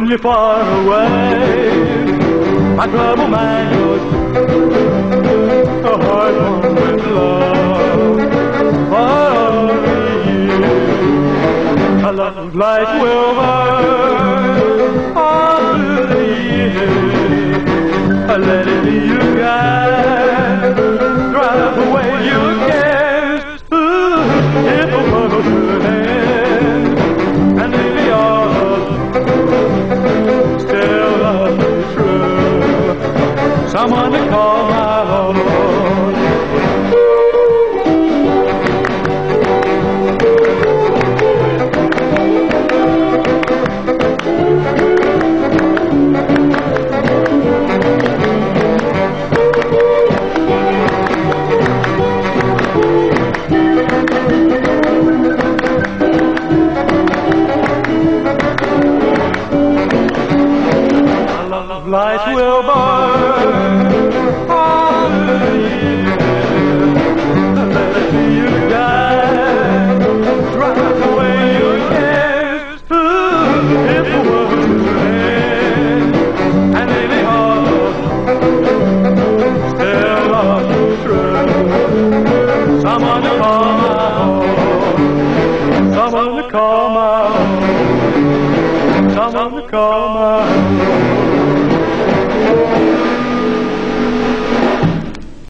you're far away. My troubled mind goes a hard one with love. Only you, a love like will burn all through the years. Let it be your guide, drive away your cares. If a world should end, and maybe all still love me true, someone to call my own. Light will burn all the years. Let it be your guide, drive away your cares. If the world should end, and any heart still loves you true, someone to call my own, someone to call my own, someone to call.